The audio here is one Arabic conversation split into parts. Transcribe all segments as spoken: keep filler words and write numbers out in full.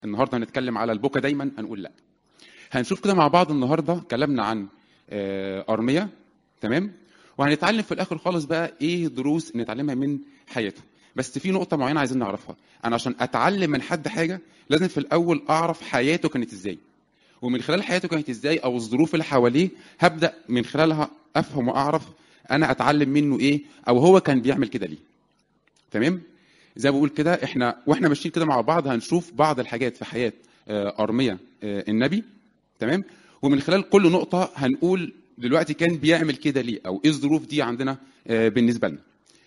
النهارده هنتكلم على البكا دايما هنقول لا. هنشوف كده مع بعض النهارده كلامنا عن آه، ارميا. تمام. وهنتعلم في الاخر خالص بقى ايه دروس نتعلمها من حياته. بس في نقطه معينه عايزين نعرفها. انا عشان اتعلم من حد حاجه لازم في الاول اعرف حياته كانت ازاي، ومن خلال حياته كانت ازاي او الظروف اللي حواليه هبدا من خلالها افهم واعرف انا اتعلم منه ايه او هو كان بيعمل كده ليه. تمام. زي ما بقول كده احنا واحنا ماشيين كده مع بعض هنشوف بعض الحاجات في حياه آه، ارميا آه، النبي. تمام. ومن خلال كل نقطه هنقول دلوقتي كان بيعمل كده ليه او ايه الظروف دي عندنا آه، بالنسبه لنا.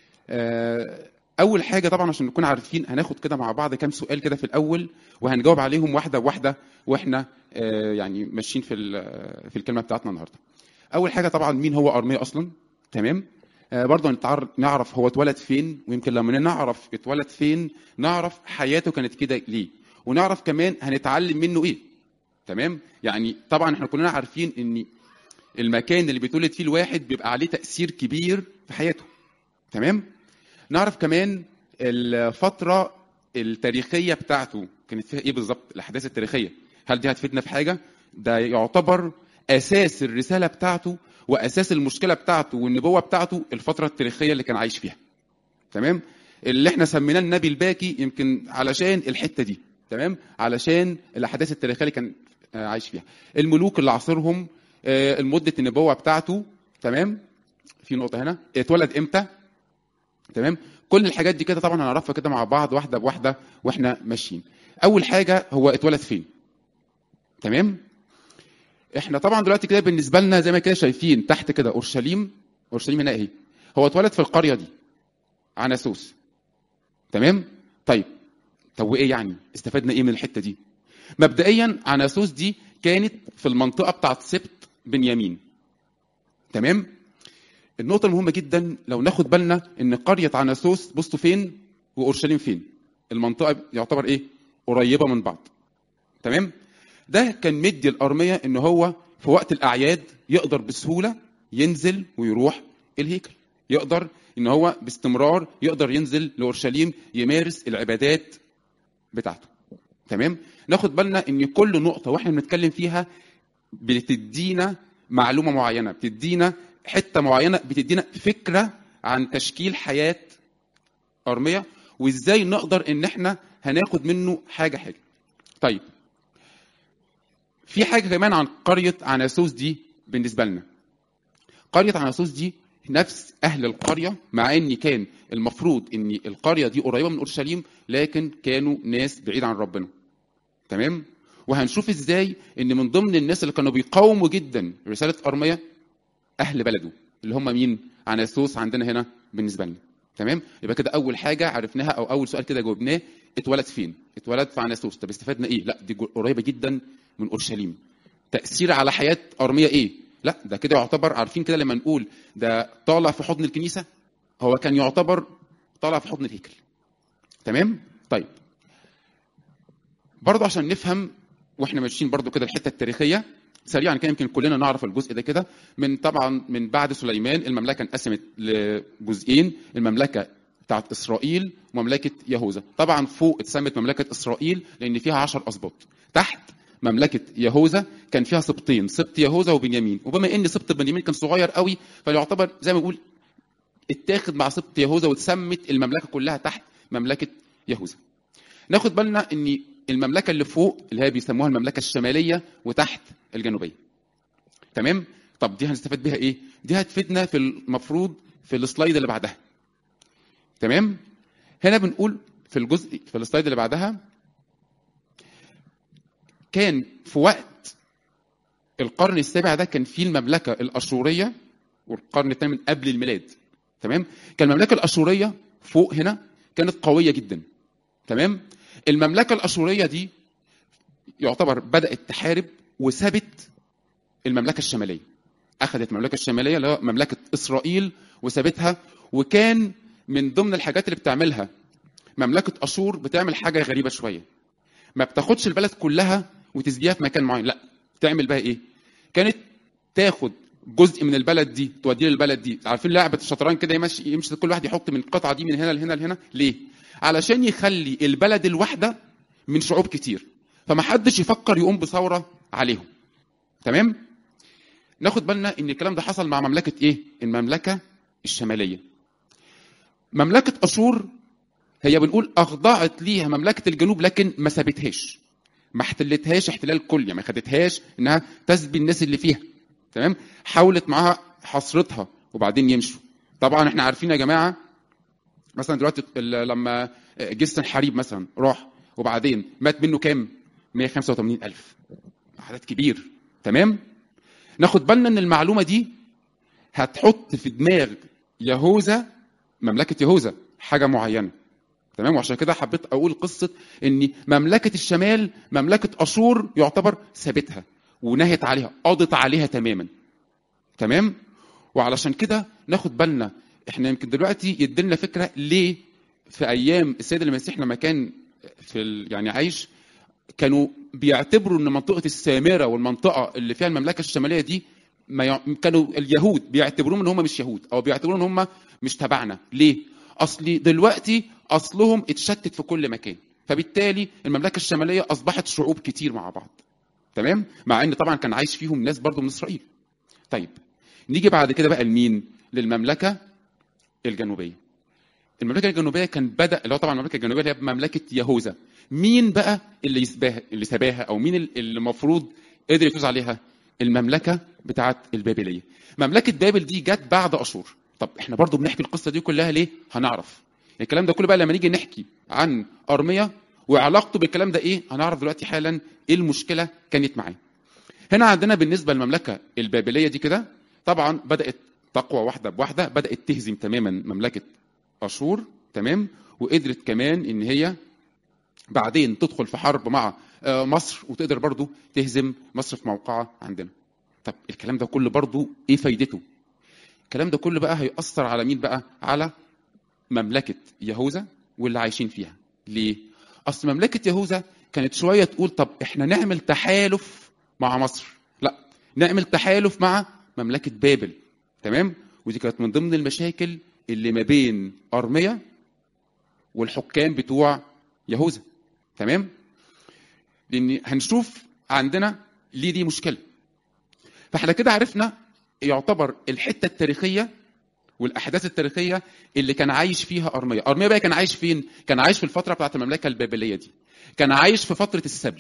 آه، اول حاجه طبعا عشان نكون عارفين هناخد كده مع بعض كام سؤال كده في الاول وهنجاوب عليهم واحده بواحده واحنا آه، يعني ماشيين في ال- في الكلمه بتاعتنا النهارده. اول حاجه طبعا مين هو ارميا اصلا؟ تمام. آه، برضه نتعر- نعرف هو اتولد فين، ويمكن لما نعرف اتولد فين نعرف حياته كانت كده ليه، ونعرف كمان هنتعلم منه ايه. تمام. يعني طبعا احنا كلنا عارفين ان المكان اللي بيتولد فيه الواحد بيبقى عليه تأثير كبير في حياته. تمام. نعرف كمان الفترة التاريخية بتاعته كانت فيها ايه بالظبط، الاحداث التاريخية هل دي هتفيدنا في حاجة؟ ده يعتبر اساس الرسالة بتاعته واساس المشكلة بتاعته والنبوة بتاعته الفترة التاريخية اللي كان عايش فيها. تمام. اللي احنا سميناه النبي الباكي يمكن علشان الحتة دي. تمام. علشان الاحداث التاريخية اللي كان آه، عايش فيها، الملوك اللي عاصرهم، آه، المدة النبوة بتاعته. تمام. في نقطة هنا اتولد امتى. تمام. كل الحاجات دي كده طبعا هنعرفها كده مع بعض واحده بواحده واحنا ماشيين. اول حاجه هو اتولد فين. تمام. احنا طبعا دلوقتي كده بالنسبه لنا زي ما كده شايفين تحت كده اورشليم. اورشليم هنا اهي. هو اتولد في القريه دي عناسوس. تمام. طيب. طب وايه يعني استفدنا ايه من الحته دي؟ مبدئيا عناسوس دي كانت في المنطقه بتاعت سبط بنيامين. تمام. النقطة المهمة جدا لو ناخد بالنا ان قرية عناسوس بصوا فين واورشليم فين. المنطقة يعتبر ايه؟ قريبة من بعض. تمام؟ ده كان مدي الأرمية ان هو في وقت الأعياد يقدر بسهولة ينزل ويروح الهيكل. يقدر ان هو باستمرار يقدر ينزل لأورشليم يمارس العبادات بتاعته. تمام؟ ناخد بالنا ان كل نقطة واحنا بنتكلم فيها بتدينا معلومة معينة، بتدينا حتة معينة، بتدينا فكرة عن تشكيل حياة أرميا وإزاي نقدر إن إحنا هناخد منه حاجة حاجة. طيب. في حاجة كمان عن قرية عناسوس دي بالنسبة لنا. قرية عناسوس دي نفس أهل القرية، مع إن كان المفروض إن القرية دي قريبة من أورشليم لكن كانوا ناس بعيد عن ربنا. تمام. وهنشوف إزاي إن من ضمن الناس اللي كانوا بيقاوموا جدا رسالة أرميا اهل بلده اللي هم مين؟ عناسوس عندنا هنا بالنسبه لنا. تمام. يبقى كده اول حاجه عرفناها او اول سؤال كده جاوبناه اتولد فين؟ اتولد في عناسوس. طب استفدنا ايه؟ لا دي قريبه جدا من اورشليم. تاثير على حياه ارميا ايه؟ لا ده كده يعتبر عارفين كده لما نقول ده طالع في حضن الكنيسه، هو كان يعتبر طالع في حضن الهيكل. تمام. طيب. برضه عشان نفهم واحنا ماشيين برضه كده الحته التاريخيه سريعا كده يمكن كلنا نعرف الجزء ده كده. من طبعا من بعد سليمان المملكه انقسمت لجزئين، المملكه بتاعت اسرائيل ومملكه يهوذا. طبعا فوق اتسمت مملكه اسرائيل لان فيها عشر اسباط. تحت مملكه يهوذا كان فيها سبطين، سبط يهوذا وبنيامين، وبما ان سبط بنيامين كان صغير قوي فيعتبر زي ما بقول اتاخد مع سبط يهوذا واتسمت المملكه كلها تحت مملكه يهوذا. ناخد بالنا ان المملكه اللي فوق اللي هي بيسموها المملكه الشماليه وتحت الجنوبيه. تمام. طب دي هنستفاد بيها ايه؟ دي هتفيدنا في المفروض في السلايد اللي بعدها. تمام. هنا بنقول في الجزء في السلايد اللي بعدها كان في وقت القرن السابع ده كان فيه المملكه الاشوريه والقرن الثامن قبل الميلاد. تمام. كان المملكه الاشوريه فوق هنا كانت قويه جدا. تمام. المملكه الاشوريه دي يعتبر بدات تحارب وسابت المملكه الشماليه. اخذت المملكه الشماليه اللي هو مملكه اسرائيل وسابتها. وكان من ضمن الحاجات اللي بتعملها مملكه اشور بتعمل حاجه غريبه شويه. ما بتاخدش البلد كلها وتسبيها في مكان معين، لا بتعمل بقى ايه؟ كانت تاخد جزء من البلد دي توديه للبلد دي. عارفين لعبه الشطرنج كده يمشي يمشي كل واحد يحط من القطعه دي من هنا لهنا لهنا ليه؟ علشان يخلي البلد الواحده من شعوب كتير. فما حدش يفكر يقوم بثوره عليهم. تمام. ناخد بالنا ان الكلام ده حصل مع مملكه ايه؟ المملكه الشماليه. مملكه اشور هي بنقول اخضعت ليها مملكه الجنوب، لكن ما سابتهاش، ما احتلتهاش احتلال كلي، ما خدتهاش انها تسبي الناس اللي فيها. تمام. حاولت معاها حصرتها وبعدين يمشوا. طبعا احنا عارفين يا جماعه، مثلا دلوقتي لما جيش سنحريب مثلا راح وبعدين مات منه كام؟ مية وخمسة وثمانين ألف، عدد كبير. تمام. ناخد بالنا ان المعلومه دي هتحط في دماغ يهوذا، مملكه يهوذا، حاجه معينه. تمام. وعشان كده حبيت اقول قصه ان مملكه الشمال، مملكه اشور، يعتبر سابتها ونهت عليها، قضت عليها تماما. تمام. وعلشان كده ناخد بالنا، احنا يمكن دلوقتي يدلنا فكره ليه في ايام السيد المسيح لما كان في ال... يعني عايش، كانوا بيعتبروا ان منطقه السامره والمنطقه اللي فيها المملكه الشماليه دي، ما ي... كانوا اليهود بيعتبروهم ان هم مش يهود، او بيعتبروا ان هم مش تبعنا. ليه؟ اصلي دلوقتي اصلهم اتشتت في كل مكان، فبالتالي المملكه الشماليه اصبحت شعوب كتير مع بعض. تمام. مع ان طبعا كان عايش فيهم ناس برضو من اسرائيل. طيب نيجي بعد كده بقى لمين؟ للمملكه الجنوبيه. المملكه الجنوبيه كان بدا، اللي هو طبعا المملكه الجنوبيه اللي هي مملكه يهوذا. مين بقى اللي يسباها، اللي سباها، او مين اللي المفروض قدر يفوز عليها؟ المملكه بتاعه البابليه. مملكه بابل دي جت بعد اشور. طب احنا برضو بنحكي القصه دي كلها ليه؟ هنعرف الكلام ده كله بقى لما نيجي نحكي عن ارميا وعلاقته بالكلام ده ايه. هنعرف دلوقتي حالا ايه المشكله كانت معاه. هنا عندنا بالنسبه للمملكه البابليه دي كده، طبعا بدات تقوى واحده بواحده، بدات تهزم تماما مملكه اشور. تمام. وقدرت كمان ان هي بعدين تدخل في حرب مع مصر، وتقدر برضو تهزم مصر في موقعها عندنا. طب الكلام ده كله برضو ايه فايدته؟ الكلام ده كله بقى هيأثر على مين بقى؟ على مملكة يهوذا واللي عايشين فيها. ليه؟ اصل مملكة يهوذا كانت شوية تقول طب احنا نعمل تحالف مع مصر، لا نعمل تحالف مع مملكة بابل. تمام. ودي كانت من ضمن المشاكل اللي ما بين ارميا والحكام بتوع يهوذا. تمام. لان هنشوف عندنا ليه دي مشكله. فاحنا كده عرفنا يعتبر الحته التاريخيه والاحداث التاريخيه اللي كان عايش فيها ارميا. ارميا بقى كان عايش فين؟ كان عايش في الفتره بتاعت المملكه البابليه دي، كان عايش في فتره السبي.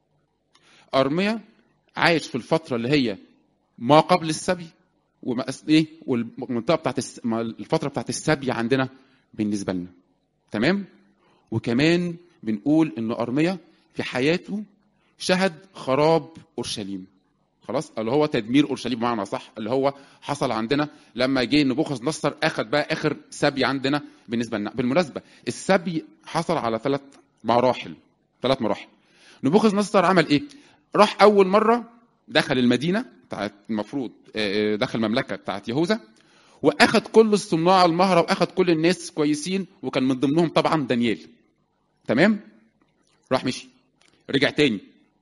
ارميا عايش في الفتره اللي هي ما قبل السبي، وما ايه، والمنطقه بتاعت الس... الفتره بتاعت السبي عندنا بالنسبه لنا. تمام. وكمان بنقول ان ارميا في حياته شهد خراب اورشليم، خلاص، اللي هو تدمير اورشليم بمعنى صح، اللي هو حصل عندنا لما جه نبوخذ نصر اخذ بقى اخر سبي عندنا بالنسبه لنا. بالمناسبه السبي حصل على ثلاث مراحل، ثلاث مراحل. نبوخذ نصر عمل ايه؟ راح اول مره دخل المدينه بتاعت، المفروض دخل المملكه بتاعت يهوذا، واخذ كل الصناع المهره، واخذ كل الناس كويسين، وكان من ضمنهم طبعا دانيال. تمام. راح مشي، رجع تاني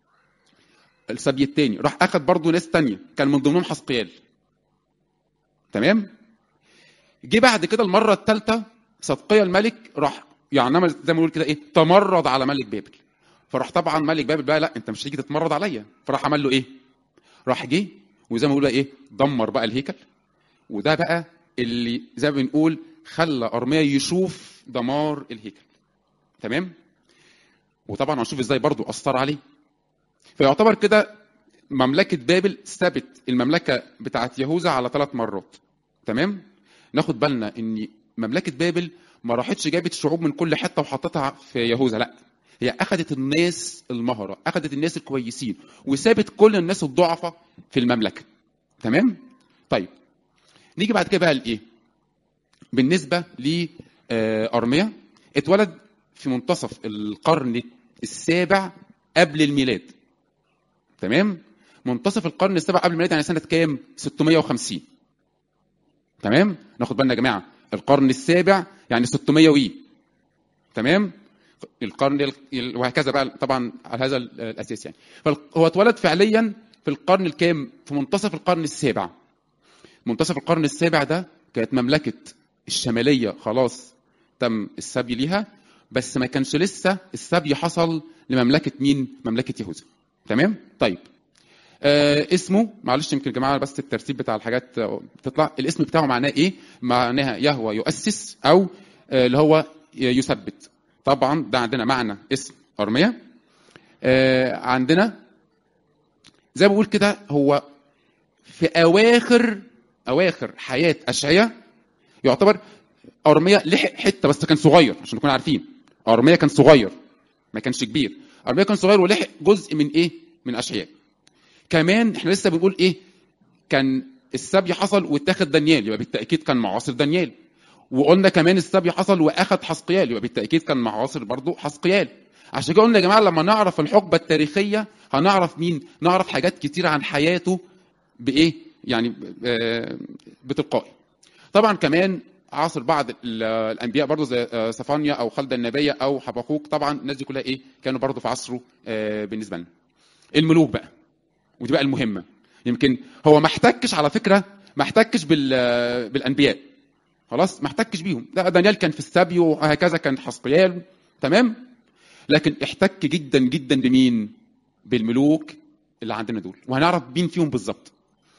السبي التاني، راح اخذ برضه ناس تانية كان من ضمنهم حسقيال. تمام. جه بعد كده المره الثالثه صدقيا الملك راح يعني عمل زي ما بنقول كده ايه، تمرد على ملك بابل. فراح طبعا ملك بابل بقى لا انت مش هتيجي تتمرد عليا، فراح عمل له ايه؟ راح جه وزي ما بنقول ايه، دمر بقى الهيكل. وده بقى اللي زي ما بنقول خلى ارميا يشوف دمار الهيكل. تمام. وطبعا هنشوف ازاي برضو اثر عليه. فيعتبر كده مملكه بابل سابت المملكه بتاعت يهوذا على ثلاث مرات. تمام. ناخد بالنا ان مملكه بابل ما راحتش جابت شعوب من كل حته وحطتها في يهوذا، لا هي اخذت الناس المهره، اخذت الناس الكويسين، وسابت كل الناس الضعفاء في المملكه. تمام. طيب نيجي بعد كده بقى لايه؟ بالنسبه لارميا، اتولد في منتصف القرن السابع قبل الميلاد. تمام. منتصف القرن السابع قبل الميلاد يعني سنه كام؟ ستمائة وخمسين. تمام. ناخد بالنا يا جماعه، القرن السابع يعني ستمائة وي. تمام. القرن وهكذا بقى طبعا على هذا الاساس يعني. فهو اتولد فعليا في القرن الكام؟ في منتصف القرن السابع. منتصف القرن السابع ده كانت مملكه الشماليه خلاص تم السبي ليها، بس ما كانش لسه السبي حصل لمملكه مين؟ مملكه يهوذا. تمام؟ طيب آه اسمه، معلش يمكن يا جماعه بس الترتيب بتاع الحاجات بتطلع، الاسم بتاعه معناه ايه؟ معناها يهوى يؤسس، او آه اللي هو يثبت. طبعا ده عندنا معنى اسم ارميا. آه عندنا زي ما بقول كده، هو في اواخر اواخر حياه اشعياء يعتبر. ارميا لحق حته بس كان صغير، عشان نكون عارفين ارميا كان صغير ما كانش كبير. ارميا كان صغير ولحق جزء من ايه؟ من اشعياء. كمان احنا لسه بنقول ايه؟ كان السبي حصل واتاخد دانيال، يبقى بالتاكيد كان معاصر دانيال. وقلنا كمان السبي حصل واخد حسقيال، يبقى بالتاكيد كان معاصر برضه حسقيال. عشان كده قلنا يا جماعه لما نعرف الحقبه التاريخيه هنعرف مين؟ نعرف حاجات كتير عن حياته بايه؟ يعني بتلقائي. طبعا كمان عاصر بعض الانبياء برضه زي صفانيا او خلدة النبيه او حبقوق. طبعا الناس دي كلها ايه؟ كانوا برضه في عصره بالنسبه لنا. الملوك بقى، ودي بقى المهمه. يمكن هو ما احتكش على فكره، ما احتكش بالانبياء خلاص، ما احتكش بيهم. ده دانيال كان في السبي وهكذا، كان حسقيال. تمام؟ لكن احتك جدا جدا بمين؟ بالملوك اللي عندنا دول، وهنعرف مين فيهم بالظبط.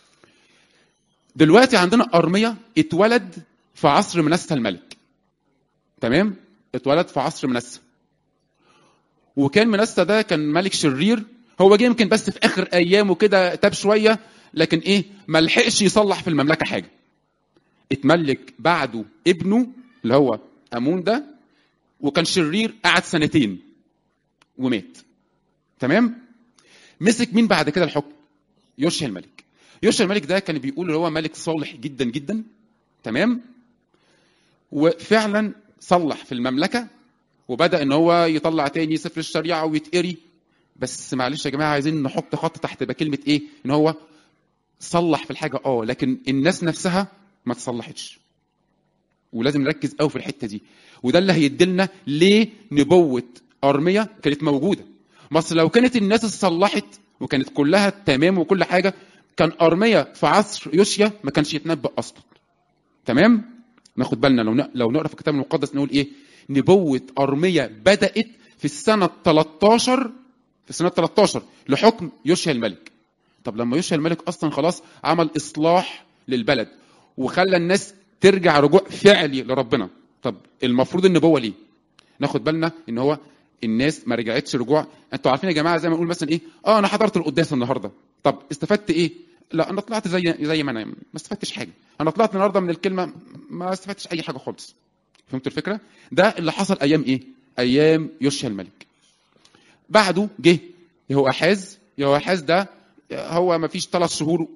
دلوقتي عندنا ارميا اتولد في عصر منسى الملك. تمام؟ اتولد في عصر منسى، وكان منسى ده كان ملك شرير. هو جه يمكن بس في اخر ايامه كده تاب شويه، لكن ايه؟ ما لحقش يصلح في المملكه حاجه. اتملك بعده ابنه اللي هو امون ده، وكان شرير، قعد سنتين ومات. تمام؟ مسك مين بعد كده الحكم؟ يوشيا الملك. يوشيا الملك ده كان بيقول هو ملك صالح جدا جدا. تمام؟ وفعلا صلح في المملكه، وبدا ان هو يطلع تاني سفر الشريعه ويتقري. بس معلش يا جماعه عايزين نحط خط تحت بكلمه ايه؟ ان هو صلح في الحاجه اه، لكن الناس نفسها ما تصلحتش. ولازم نركز قوي في الحته دي، وده اللي هيدلنا ليه نبوه ارميا كانت موجوده. مصر لو كانت الناس اتصلحت وكانت كلها تمام وكل حاجه، كان ارميا في عصر يوشيا ما كانش يتنبأ اصلا. تمام؟ ناخد بالنا لو لو نقرا في الكتاب المقدس نقول ايه؟ نبوه ارميا بدات في السنه تلتاشر، في سنه تلتاشر لحكم يوشيا الملك. طب لما يوشيا الملك اصلا خلاص عمل اصلاح للبلد وخلى الناس ترجع رجوع فعلي لربنا، طب المفروض النبوه ليه؟ ناخد بالنا ان هو الناس ما رجعتش رجوع. انتوا عارفين يا جماعه زي ما نقول مثلا ايه؟ اه انا حضرت القداس النهارده، طب استفدت ايه؟ لا انا طلعت زي زي ما انا، ما استفدتش حاجه. انا طلعت النهارده من الكلمه ما استفدتش اي حاجه خالص. فهمتوا الفكره؟ ده اللي حصل ايام ايه؟ ايام يوشيا الملك. بعده جه يهوآحاز. يهوآحاز ده هو ما فيش ثلاث شهور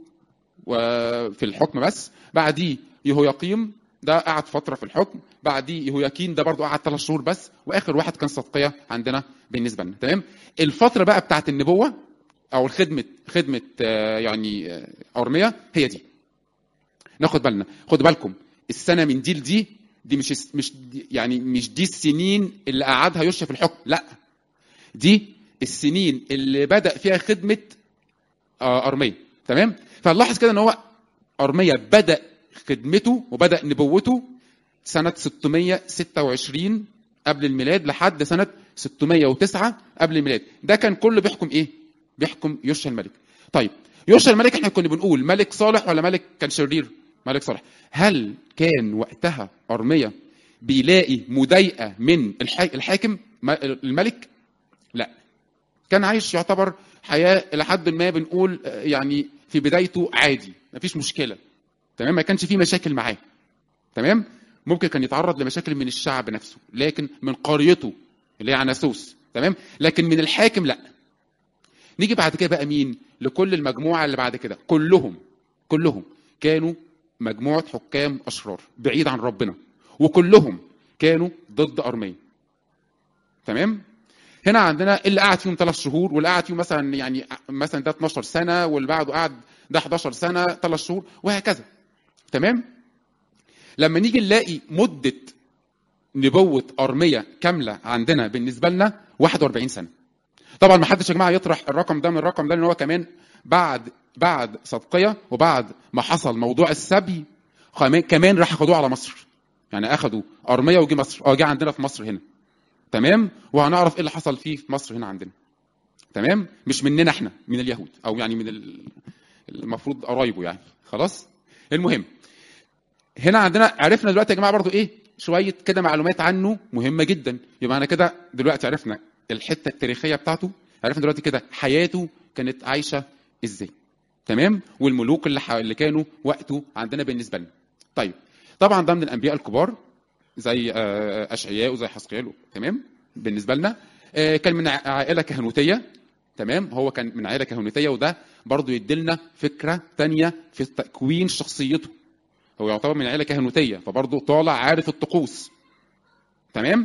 في الحكم بس. بعديه يهوياقيم ده قعد فتره في الحكم. بعديه يهوياكين ده برضو قعد ثلاث شهور بس. واخر واحد كان صدقيا عندنا بالنسبه لنا. تمام؟ الفتره بقى بتاعت النبوه او الخدمه، خدمه يعني ارميا هي دي. ناخد بالنا، خدوا بالكم السنه من دي لدي دي مش مش يعني مش دي السنين اللي قعدها يوشيا في الحكم، لا دي السنين اللي بدأ فيها خدمه ارميا. تمام؟ فنلاحظ كده ان هو ارميا بدأ خدمته وبدأ نبوته سنة ستمية وستة وعشرين قبل الميلاد لحد سنة ستمية وتسعة قبل الميلاد. ده كان كله بيحكم ايه؟ بيحكم يوشيا الملك. طيب يوشيا الملك احنا كنا بنقول ملك صالح ولا ملك كان شرير؟ ملك صالح. هل كان وقتها ارميا بيلاقي مضايقة من الحاكم الملك؟ لا، كان عايش يعتبر حياة إلى حد ما بنقول يعني في بدايته عادي، مفيش مشكلة. تمام؟ ما كانش فيه مشاكل معاه. تمام؟ ممكن كان يتعرض لمشاكل من الشعب نفسه، لكن من قريته اللي هي عناسوس. تمام؟ لكن من الحاكم لا. نيجي بعد كده بقى مين؟ لكل المجموعة اللي بعد كده كلهم كلهم كانوا مجموعة حكام أشرار بعيد عن ربنا، وكلهم كانوا ضد أرميا. تمام؟ هنا عندنا اللي قعد فيهم ثلاث شهور، واللي قعد فيهم مثلا يعني مثلا ده اتناشر سنة، واللي بعده قعد ده حداشر سنة ثلاث شهور، وهكذا. تمام؟ لما نيجي نلاقي مدة نبوة أرميا كاملة عندنا بالنسبة لنا واحد وأربعين سنة. طبعا ما حدش يا جماعة يطرح الرقم ده من الرقم ده، لأن هو كمان بعد بعد صدقية وبعد ما حصل موضوع السبي كمان راح أخدوه على مصر. يعني أخدوا أرميا وجي مصر، أه جه عندنا في مصر هنا. تمام، وهنعرف ايه اللي حصل فيه في مصر هنا عندنا. تمام، مش مننا احنا، من اليهود، او يعني من ال- المفروض قرايبه يعني. خلاص، المهم هنا عندنا عرفنا دلوقتي يا جماعه برضو ايه شويه كده معلومات عنه مهمه جدا. يبقى انا كده دلوقتي عرفنا الحته التاريخيه بتاعته، عرفنا دلوقتي كده حياته كانت عايشه ازاي. تمام، والملوك اللي ح... اللي كانوا وقته عندنا بالنسبه لنا. طيب، طبعا ده من الانبياء الكبار زي آه، اشعياء وزي حزقيال. تمام، بالنسبه لنا آه، كان من ع- عائله كهنوتيه. تمام، هو كان من عائله كهنوتيه، وده برضو يديلنا فكره تانية في تكوين شخصيته. هو يعتبر من عائله كهنوتيه، فبرضو طالع عارف الطقوس. تمام،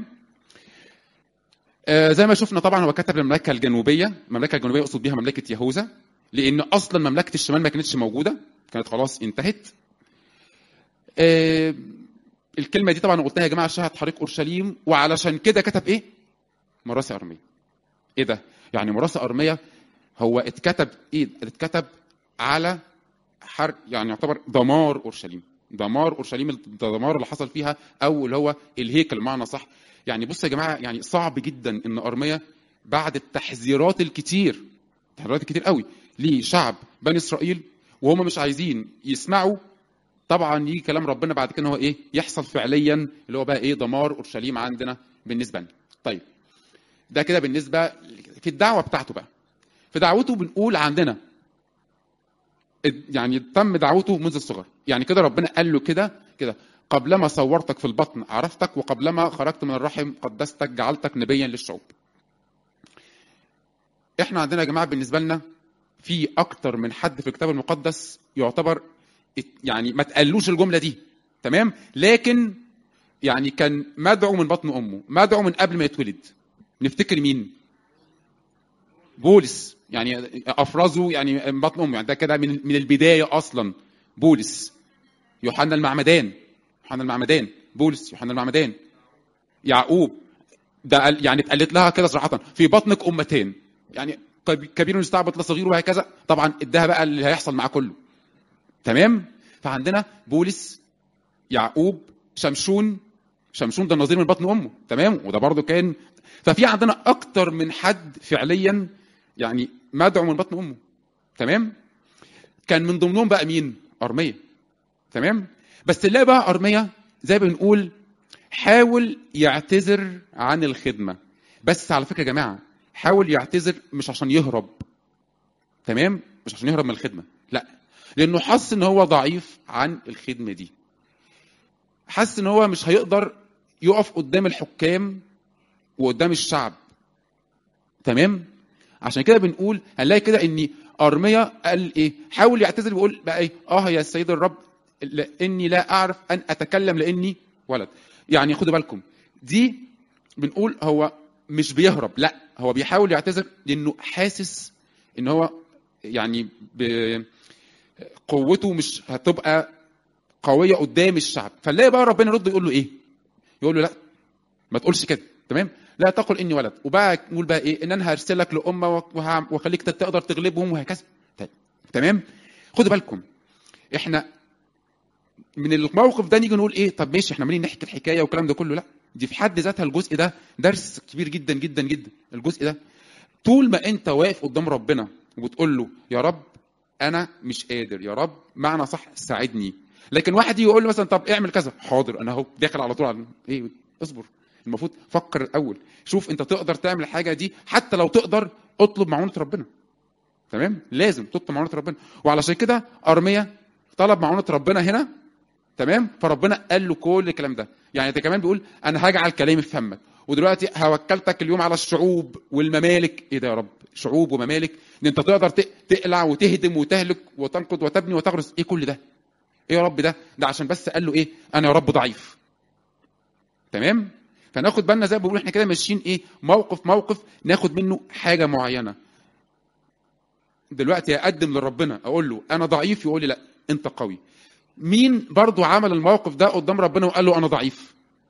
آه، زي ما شفنا طبعا هو كتب المملكه الجنوبيه. المملكه الجنوبيه اقصد بيها مملكه يهوذا، لان اصلا مملكه الشمال ما كانتش موجوده، كانت خلاص انتهت. آه، الكلمه دي طبعا قلتها يا جماعه شهد حريق اورشليم، وعلشان كده كتب ايه؟ مراسي ارميه. ايه ده؟ يعني مراسي ارميه هو اتكتب ايه؟ اتكتب على حرق، يعني يعتبر دمار اورشليم. دمار اورشليم، الدمار اللي حصل فيها، او اللي هو الهيكل معنى صح. يعني بص يا جماعه، يعني صعب جدا ان ارميه بعد التحذيرات الكتير، التحذيرات الكتير قوي لشعب بني اسرائيل، وهم مش عايزين يسمعوا، طبعا يجي كلام ربنا بعد كده هو ايه يحصل فعليا، اللي هو بقى ايه؟ دمار اورشليم عندنا بالنسبه لنا. طيب، ده كده بالنسبه في الدعوه بتاعته. بقى في دعوته بنقول عندنا يعني تم دعوته منذ الصغر. يعني كده ربنا قال له كده كده: قبلما صورتك في البطن عرفتك، وقبلما خرجت من الرحم قدستك، جعلتك نبيا للشعوب. احنا عندنا يا جماعه بالنسبه لنا في اكتر من حد في الكتاب المقدس يعتبر يعني ما تقالوش الجمله دي. تمام، لكن يعني كان مدعو من بطن امه، مدعو من قبل ما يتولد. نفتكر مين؟ بولس. يعني افرزه يعني من بطن امه، يعني ده كده من من البدايه اصلا. بولس، يوحنا المعمدان، يوحنا المعمدان، بولس، يوحنا المعمدان، يعقوب. ده قال يعني اتقالت لها كده صراحه: في بطنك امتين، يعني كبير يستعبط لصغير، وهكذا. طبعا اداها بقى اللي هيحصل مع كله. تمام، فعندنا بولس، يعقوب، شمشون. شمشون ده النظير من بطن امه. تمام، وده برضو كان. ففي عندنا اكتر من حد فعليا يعني مدعو من بطن امه. تمام، كان من ضمنهم بقى مين؟ ارميه. تمام، بس اللي بقى ارميه زي ما بنقول حاول يعتذر عن الخدمه. بس على فكره يا جماعه، حاول يعتذر مش عشان يهرب. تمام، مش عشان يهرب من الخدمه، لا، لانه حس ان هو ضعيف عن الخدمه دي. حس ان هو مش هيقدر يقف قدام الحكام وقدام الشعب. تمام، عشان كده بنقول هنلاقي كده ان ارميا قال ايه؟ حاول يعتذر ويقول بقى ايه؟ اه يا سيد الرب، لاني لا اعرف ان اتكلم لاني ولد. يعني خدوا بالكم، دي بنقول هو مش بيهرب، لا، هو بيحاول يعتذر لانه حاسس ان هو يعني قوته مش هتبقى قويه قدام الشعب. فنلاقي بقى ربنا يرد يقول له ايه؟ يقول له لا، ما تقولش كده. تمام، لا تقل اني ولد. وبقى نقول بقى ايه؟ ان انا هرسلك لامه واخليك تقدر تغلبهم وهكذا. طيب. تمام، خدوا بالكم، احنا من الموقف ده نيجي نقول ايه؟ طب ماشي، احنا عمالين نحكي الحكايه والكلام ده كله، لا، دي في حد ذاتها الجزء ده درس كبير جدا جدا جدا. الجزء ده طول ما انت واقف قدام ربنا وبتقول له يا رب انا مش قادر، يا رب معنى صح ساعدني. لكن واحد يقول له مثلا طب اعمل كذا، حاضر انا اهو داخل على طول على ايه؟ اصبر. المفروض فكر الاول، شوف انت تقدر تعمل الحاجه دي، حتى لو تقدر اطلب معونه ربنا. تمام، لازم تطلب معونه ربنا. وعلشان كده ارميا طلب معونه ربنا هنا. تمام، فربنا قال له كل الكلام ده. يعني ده كمان بيقول انا هجعل كلامي في فمك، ودلوقتي هوكلتك اليوم على الشعوب والممالك. ايه ده يا رب؟ شعوب وممالك؟ ان انت تقدر تقلع وتهدم وتهلك وتنقض وتبني وتغرس؟ ايه كل ده؟ ايه يا رب ده؟ ده عشان بس قال له ايه؟ انا يا رب ضعيف. تمام، فناخد بالنا زي ما بنقول احنا كده ماشيين ايه؟ موقف موقف ناخد منه حاجه معينه. دلوقتي اقدم لربنا اقول له انا ضعيف، يقول لي لا انت قوي. مين برضو عمل الموقف ده قدام ربنا وقال له انا ضعيف؟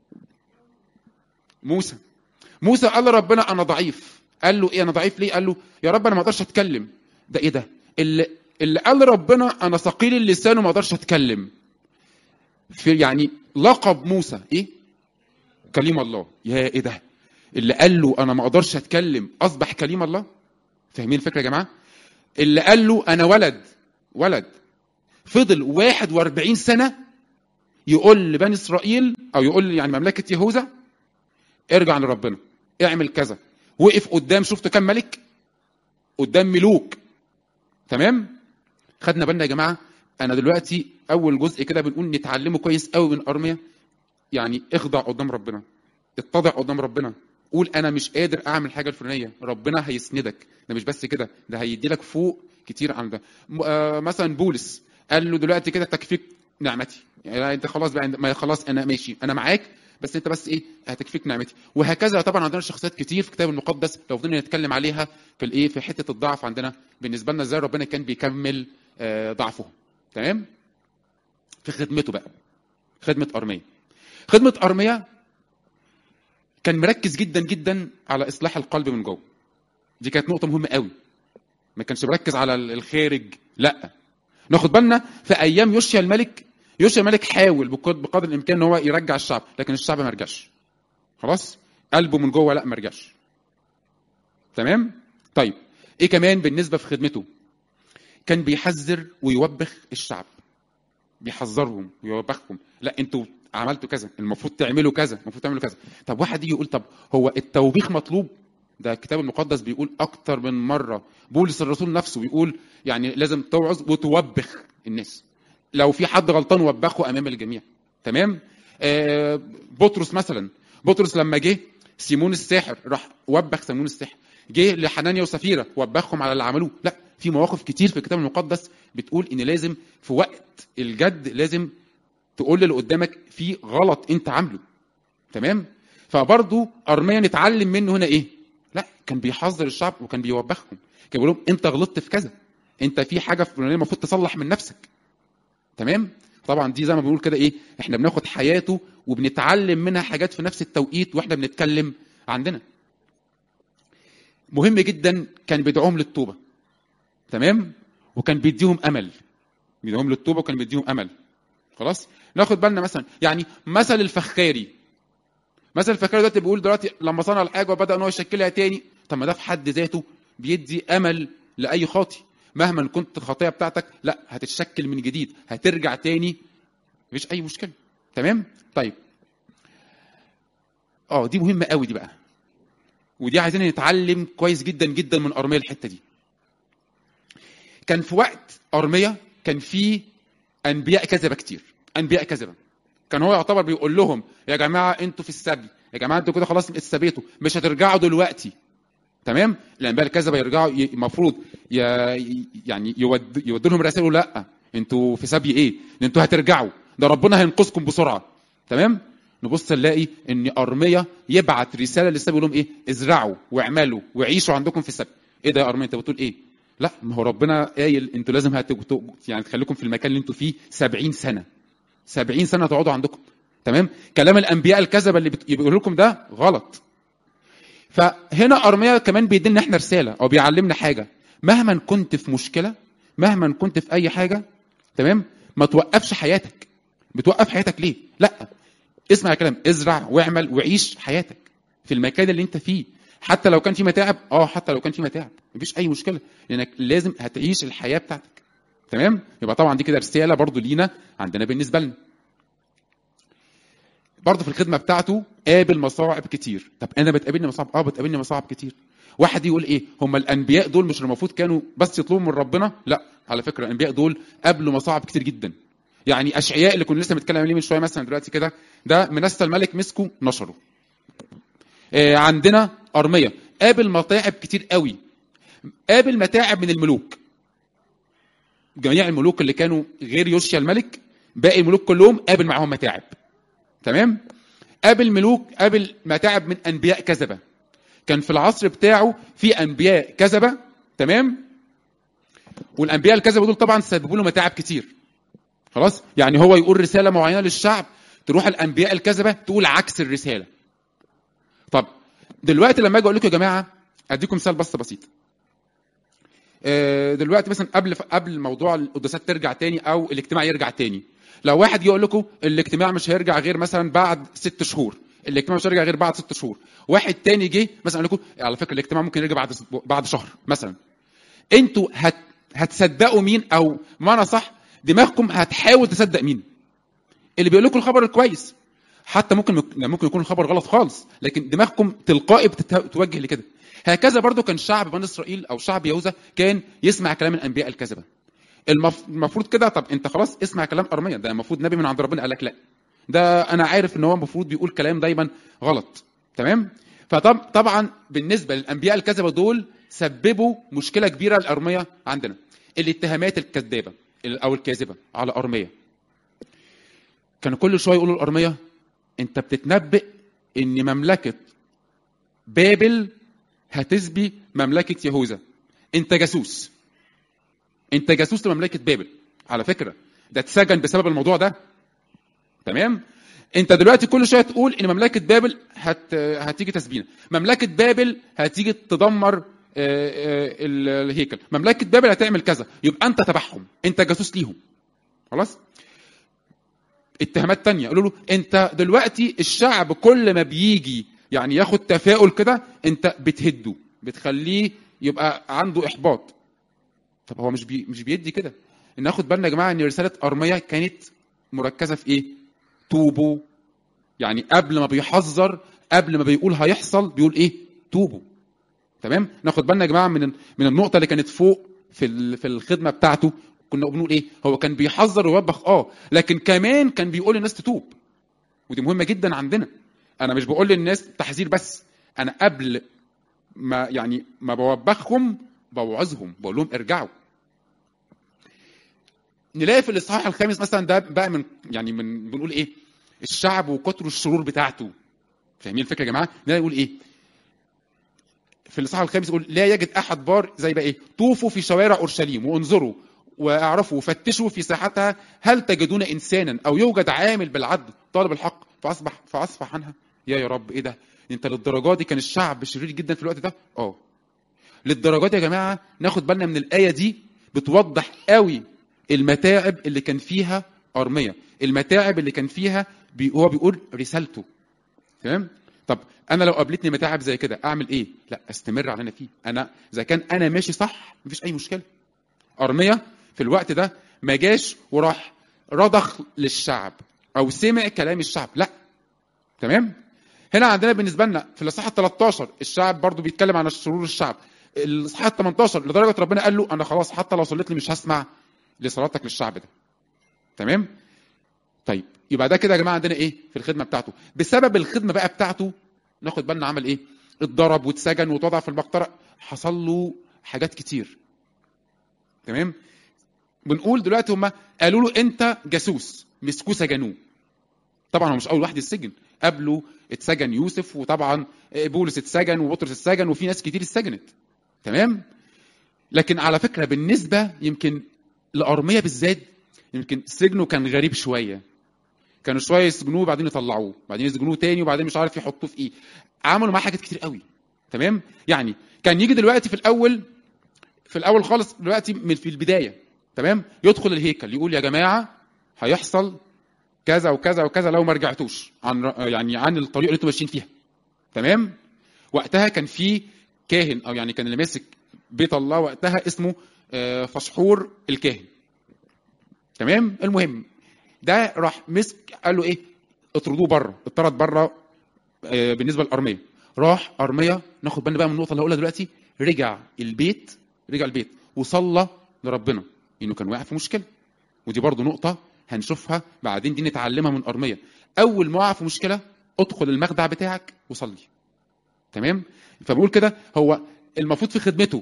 موسى. موسى قال لربنا انا ضعيف. قال له ايه انا ضعيف ليه؟ قال له يا رب انا ما اقدرش اتكلم. ده ايه ده؟ اللي اللي قال لربنا انا ثقيل اللسان وما اقدرش اتكلم. في يعني لقب موسى ايه؟ كليم الله. يا ايه ده؟ اللي قال له انا ما اقدرش اتكلم اصبح كليم الله. فاهمين الفكره يا جماعه؟ اللي قال له انا ولد ولد فضل واحد وأربعين سنه يقول لبني اسرائيل او يقول يعني مملكه يهوذا ارجع لربنا اعمل كذا. وقف قدام، شفتوا كم ملك قدام ملوك. تمام؟ خدنا بالنا يا جماعه. انا دلوقتي اول جزء كده بنقول نتعلمه كويس قوي من ارميا، يعني اخضع قدام ربنا، اتضع قدام ربنا، قول انا مش قادر اعمل حاجه الفلانيه، ربنا هيسندك. ده مش بس كده، ده هيدي لك فوق كتير عن ده. آه مثلا بولس قال له دلوقتي كده تكفيك نعمتي، يعني انت خلاص بقى، ما خلاص انا ماشي انا معاك، بس انت بس ايه هتكفيك نعمتي. وهكذا طبعا عندنا شخصيات كتير في الكتاب المقدس لو فضلنا نتكلم عليها في الايه في حته الضعف عندنا بالنسبه لنا، ازاي ربنا كان بيكمل آه ضعفهم. تمام؟ في خدمته بقى، خدمه ارميا. خدمه ارميا كان مركز جدا جدا على اصلاح القلب من جوه. دي كانت نقطه مهمه قوي. ما كانش مركز على الخارج، لا. ناخد بالنا في ايام يوشيا الملك، يوشيا الملك حاول بقدر الامكان ان هو يرجع الشعب، لكن الشعب ما رجعش. خلاص؟ قلبه من جوه لا ما رجعش. تمام؟ طيب ايه كمان بالنسبه في خدمته؟ كان بيحذر ويوبخ الشعب، بيحذرهم ويوبخهم، لا انتوا عملتوا كذا، المفروض تعملوا كذا، المفروض تعملوا كذا. طب واحد يجي يقول طب هو التوبيخ مطلوب؟ ده الكتاب المقدس بيقول اكتر من مره، بولس الرسول نفسه بيقول يعني لازم توعظ وتوبخ الناس. لو في حد غلطان وبخه امام الجميع. تمام؟ آه بطرس مثلا، بطرس لما جه سيمون الساحر راح وبخ سيمون الساحر، جه لحنانيا وسفيرة وبخهم على اللي عملوه. لا، في مواقف كتير في الكتاب المقدس بتقول ان لازم في وقت الجد لازم تقول اللي قدامك في غلط انت عامله. تمام؟ فبرضه ارميا نتعلم منه هنا ايه؟ لا، كان بيحذر الشعب وكان بيوبخهم، كان بيقول لهم انت غلطت في كذا، انت في حاجه فلانيه المفروض تصلح من نفسك. تمام؟ طبعا دي زي ما بنقول كده ايه، احنا بناخد حياته وبنتعلم منها حاجات في نفس التوقيت واحنا بنتكلم عندنا. مهم جدا كان بيدعوهم للتوبه. تمام؟ وكان بيديهم امل، بيدعوهم للتوبه وكان بيديهم امل. خلاص؟ ناخد بالنا مثلا يعني مثل الفخاري، مثل الفخاري دلوقتي بيقول دلوقتي لما صنع الحاجه وبدا ان هو يشكلها تاني، طب ما ده في حد ذاته بيدي امل لاي خاطي. مهما كنت الخطيه بتاعتك لا هتتشكل من جديد، هترجع تاني، مفيش اي مشكله. تمام؟ طيب اه دي مهمه قوي دي بقى، ودي عايزين نتعلم كويس جدا جدا من ارميا الحته دي. كان في وقت ارميا كان في انبياء كذبه كتير، انبياء كذبه. كان هو يعتبر بيقول لهم يا جماعه انتوا في السبي، يا جماعه انتوا كده خلاص اتسبيتوا، مش هترجعوا دلوقتي. تمام؟ الانبياء الكذبه يرجعوا المفروض ي... يعني يود... يودوا لهم رسائل، لا انتوا في سبي ايه؟ انتوا هترجعوا، ده ربنا هينقذكم بسرعه. تمام؟ نبص نلاقي ان ارميا يبعت رساله للسبي يقول لهم ايه؟ ازرعوا واعملوا وعيشوا عندكم في السبي. ايه ده يا ارميا انت بتقول ايه؟ لا، ما هو ربنا قايل انتوا لازم هتجوا يعني تخليكم في المكان اللي انتوا فيه سبعين سنه، سبعين سنه تقعدوا عندكم. تمام؟ كلام الانبياء الكذبه اللي بيقولوا لكم ده غلط. فهنا ارميا كمان بيدينا احنا رساله او بيعلمنا حاجه، مهما كنت في مشكله، مهما كنت في اي حاجه، تمام؟ ما توقفش حياتك. بتوقف حياتك ليه؟ لا، اسمع الكلام، ازرع واعمل وعيش حياتك في المكان اللي انت فيه، حتى لو كان في متاعب. اه حتى لو كان في متاعب مفيش اي مشكله، لانك لازم هتعيش الحياه بتاعتك. تمام؟ يبقى طبعا دي كده رساله برضو لينا عندنا بالنسبه لنا. برضه في الخدمه بتاعته قابل مصاعب كتير. طب انا بتقابلني مصاعب؟ اه بتقابلني مصاعب كتير. واحد يقول ايه، هم الانبياء دول مش المفروض كانوا بس يطلبوا من ربنا؟ لا، على فكره الانبياء دول قابلوا مصاعب كتير جدا. يعني اشعياء اللي كنا لسه بنتكلم عليه من شويه مثلا دلوقتي كده، ده منسى الملك مسكه نشره. آه عندنا ارميا قابل متاعب كتير قوي، قابل متاعب من الملوك. جميع الملوك اللي كانوا غير يوشيا الملك، باقي الملوك كلهم قابل معاهم متاعب. تمام؟ قابل ملوك، قابل متاعب من انبياء كذبه. كان في العصر بتاعه في انبياء كذبه. تمام؟ والانبياء الكذبه دول طبعا سببوا له متاعب كتير. خلاص؟ يعني هو يقول رساله معينه للشعب، تروح الانبياء الكذبه تقول عكس الرساله. طب دلوقتي لما اجي اقول لكم يا جماعه، اديكم مثال بس بسيط. دلوقتي مثلا قبل قبل موضوع القداسات ترجع تاني او الاجتماع يرجع تاني، لو واحد يقول لكم الاجتماع مش هيرجع غير مثلا بعد ست شهور، الاجتماع مش هيرجع غير بعد ست شهور. واحد تاني جه مثلا قال لكم على فكره الاجتماع ممكن يرجع بعد بعد شهر مثلا. انتوا هت هتصدقوا مين؟ او معنى صح دماغكم هتحاول تصدق مين؟ اللي بيقول لكم الخبر الكويس. حتى ممكن ممكن يكون الخبر غلط خالص، لكن دماغكم تلقائي بتتوجه لكده. هكذا برضو كان شعب بني اسرائيل او شعب يهوذا كان يسمع كلام الانبياء الكذبه. المفروض كده طب انت خلاص اسمع كلام ارميا، ده المفروض نبي من عند ربنا. قال لك لا، ده انا عارف ان هو المفروض بيقول كلام دايما غلط. تمام. فطبعا بالنسبه للانبياء الكذبه دول سببوا مشكله كبيره لارميا عندنا، الاتهامات الكذابه او الكاذبه على ارميا. كانوا كل شويه يقولوا لارميا انت بتتنبئ ان مملكه بابل هتسبي مملكه يهوذا، انت جاسوس، انت جاسوس لمملكه بابل. على فكره ده اتسجن بسبب الموضوع ده. تمام. انت دلوقتي كل شويه تقول ان مملكه بابل هت... هتيجي تسبينا، مملكه بابل هتيجي تدمر الهيكل، مملكه بابل هتعمل كذا، يبقى انت تبعهم، انت جاسوس ليهم. خلاص. اتهامات تانية قالوا له انت دلوقتي الشعب كل ما بيجي يعني ياخد تفاؤل كده انت بتهده، بتخليه يبقى عنده احباط. طب هو مش بي... مش بيدي كده. ناخد بالنا يا جماعه ان رساله ارميا كانت مركزه في ايه؟ توبوا. يعني قبل ما بيحذر، قبل ما بيقول هيحصل، بيقول ايه؟ توبوا. تمام. ناخد بالنا يا جماعه من من النقطه اللي كانت فوق في في الخدمه بتاعته. كنا بنقول ايه؟ هو كان بيحذر ويوبخ اه لكن كمان كان بيقول للناس تتوب، ودي مهمه جدا عندنا. انا مش بقول للناس تحذير بس، انا قبل ما يعني ما بوبخهم بوعظهم، بقول لهم ارجعوا. نلاقي في الاصحاح الخامس مثلا ده بقى من يعني من بنقول ايه؟ الشعب وكتر الشرور بتاعته. فاهمين الفكره يا جماعه؟ نلاقي يقول ايه؟ في الاصحاح الخامس يقول لا يجد احد بار زي بقى ايه؟ طوفوا في شوارع اورشليم وانظروا واعرفوا وفتشوا في ساحتها هل تجدون انسانا او يوجد عامل بالعدل طالب الحق فاصبح فاصفح عنها. يا يا رب ايه ده؟ انت للدرجه دي كان الشعب شرير جدا في الوقت ده؟ اه للدرجه دي يا جماعه. ناخد بالنا من الايه دي، بتوضح قوي المتاعب اللي كان فيها ارميا، المتاعب اللي كان فيها بي هو بيقول رسالته. تمام. طب انا لو قابلتني متاعب زي كده اعمل ايه؟ لا استمر على انا فيه. انا اذا كان انا ماشي صح مفيش اي مشكله. ارميا في الوقت ده ما جاش وراح رضخ للشعب او سمع كلام الشعب، لا. تمام. هنا عندنا بالنسبه لنا في الاصحاح تلتاشر الشعب برضو بيتكلم عن شرور الشعب. الاصحاح تمنتاشر لدرجه ربنا قال له انا خلاص حتى لو صليت لي مش هسمع لصلاتك للشعب ده. تمام. طيب يبقى ده كده يا جماعه عندنا ايه في الخدمه بتاعته؟ بسبب الخدمه بقى بتاعته ناخد بالنا عمل ايه؟ اتضرب واتسجن واتوضع في المقطره، حصل له حاجات كتير. تمام. بنقول دلوقتي هم قالوا له انت جاسوس، مسكوه سجنوه. طبعا هو مش اول واحد يتسجن، قبله اتسجن يوسف، وطبعا بولس اتسجن وبطرس اتسجن وفي ناس كتير اتسجنت. تمام. لكن على فكره بالنسبه يمكن لارميا بالذات يمكن سجنه كان غريب شويه. كانوا شويه يسجنوه وبعدين يطلعوه، بعدين يسجنوه تاني وبعدين مش عارف يحطوه في ايه. عملوا معاه حاجات كتير قوي. تمام. يعني كان يجي دلوقتي في الاول في الاول خالص دلوقتي من في البدايه. تمام. يدخل الهيكل يقول يا جماعه هيحصل كذا وكذا وكذا لو ما رجعتوش عن يعني عن الطريقه اللي انتوا ماشيين فيها. تمام. وقتها كان في كاهن او يعني كان اللي ماسك بيت الله وقتها اسمه فشحور الكاهن. تمام. المهم ده راح مسك قال له ايه؟ اطردوه بره، اطرد بره. بالنسبه لارميا راح ارميا، ناخد بالنا بقى من النقطه اللي هقولها دلوقتي، رجع البيت رجع البيت وصلى لربنا انه كان واقع في مشكله. ودي برضو نقطه هنشوفها بعدين، دي نتعلمها من ارميا. اول ما وقع في مشكله ادخل المخدع بتاعك وصلي. تمام. فبقول كده هو المفروض في خدمته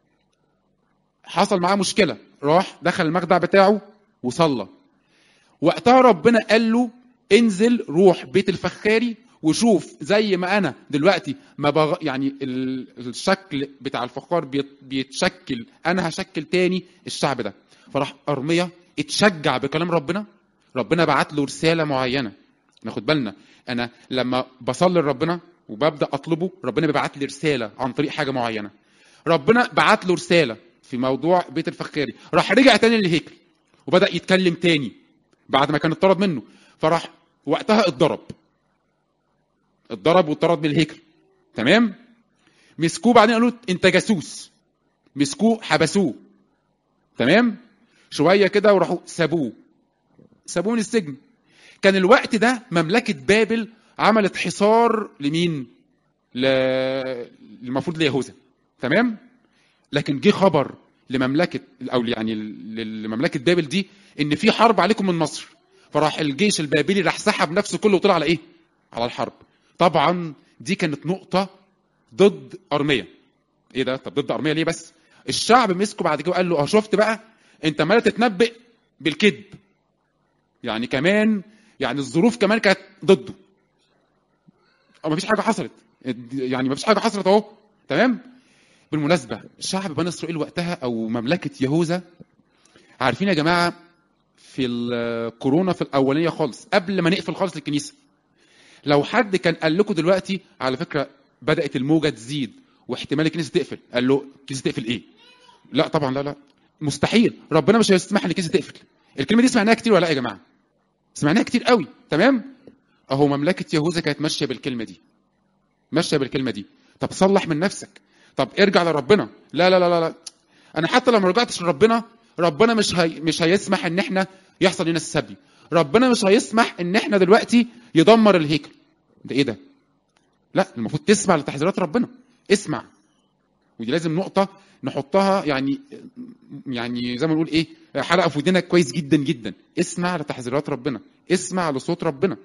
حصل معاه مشكله، راح دخل المخدع بتاعه وصلى. وقتها ربنا قال له انزل روح بيت الفخاري وشوف زي ما انا دلوقتي ما بغ... يعني الشكل بتاع الفخار بيتشكل، انا هشكل تاني الشعب ده. فراح ارميا اتشجع بكلام ربنا. ربنا بعت له رساله معينه. ناخد بالنا انا لما بصلي لربنا وببدا اطلبه ربنا بيبعت لي رساله عن طريق حاجه معينه. ربنا بعت له رساله في موضوع بيت الفخاري، راح رجع تاني للهيكل وبدا يتكلم تاني بعد ما كان اتطرد منه. فراح وقتها اتضرب. اتضرب واتطرد من الهيكل. تمام. مسكوه بعدين قالوا انت جاسوس، مسكوه حبسوه. تمام. شويه كده وراحوا سابوه سابوه من السجن. كان الوقت ده مملكه بابل عملت حصار لمين؟ ل... المفروض ليهوذا. تمام. لكن جه خبر لمملكه او يعني لمملكه بابل دي ان في حرب عليكم من مصر، فراح الجيش البابلي راح سحب نفسه كله وطلع على ايه؟ على الحرب. طبعا دي كانت نقطه ضد ارميا. ايه ده؟ طب ضد ارميا ليه بس؟ الشعب مسكه بعد كده وقال له اه شفت بقى انت عمال تتنبئ بالكذب، يعني كمان يعني الظروف كمان كانت ضده، او مفيش حاجه حصلت، يعني مفيش حاجه حصلت اهو. تمام. بالمناسبه شعب بني اسرائيل وقتها او مملكه يهوذا، عارفين يا جماعه في الكورونا في الاولانيه خالص قبل ما نقفل خالص الكنيسه، لو حد كان قال لكم دلوقتي على فكره بدات الموجه تزيد واحتمال الكنيسه تقفل، قال له الكنيسه تقفل ايه؟ لا طبعا، لا لا مستحيل، ربنا مش هيسمح ان الكنيسه تقفل. الكلمه دي سمعناها كتير ولا لا يا جماعه؟ سمعناها كتير قوي. تمام. اهو مملكه يهوذا كانت ماشيه بالكلمه دي، ماشيه بالكلمه دي. طب صلح من نفسك، طب ارجع لربنا. لا لا لا لا انا حتى لو ما رجعتش لربنا، ربنا مش هي... مش هيسمح ان احنا يحصل لنا السبي، ربنا مش هيسمح ان احنا دلوقتي يدمر الهيكل. ده ايه ده؟ لا المفروض تسمع لتحذيرات ربنا، اسمع. ودي لازم نقطه نحطها يعني يعني زي ما نقول ايه حلقه في ودنك كويس جدا جدا. اسمع لتحذيرات ربنا، اسمع لصوت ربنا.